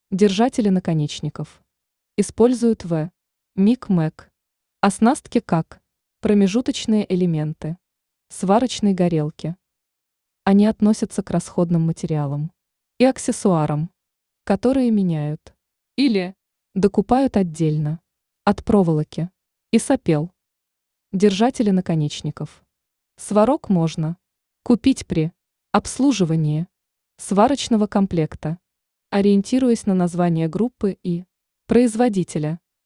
Держатели наконечников. Используют в МИГ-МЭГ. Оснастки как промежуточные элементы сварочной горелки. Они относятся к расходным материалам и аксессуарам, которые меняют или докупают отдельно от проволоки и сопел. Держатели наконечников. Сварок можно купить при обслуживании сварочного комплекта, ориентируясь на название группы и производителя.